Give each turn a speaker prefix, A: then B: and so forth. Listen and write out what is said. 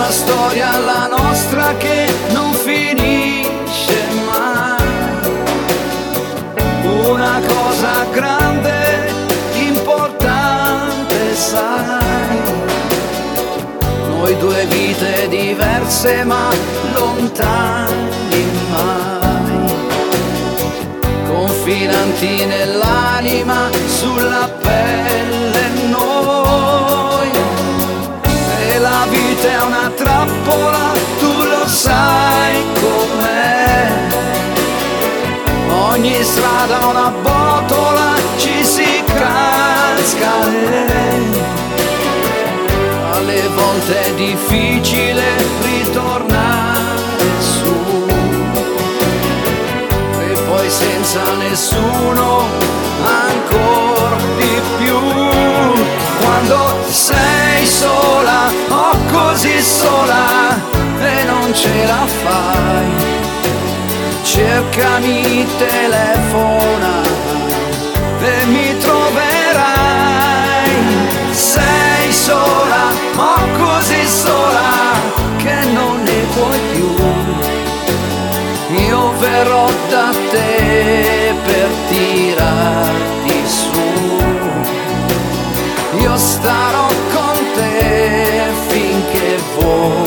A: una storia la nostra che non finisce mai, una cosa grande, importante, sai, noi due vite diverse ma lontani mai, confinanti nell'anima, sulla pelle noi, e la vita è una trappola, tu lo sai com'è, ogni strada una botola, ci si casca alle volte è difficile ritornare su, e poi senza nessuno ancora di più, quando sei sola, oh così sola, e non ce la fai, cercami, telefona e mi troverai, sei sola, oh così sola, che non ne puoi più, io verrò da te per tirarti su, io starò con te finché vuoi.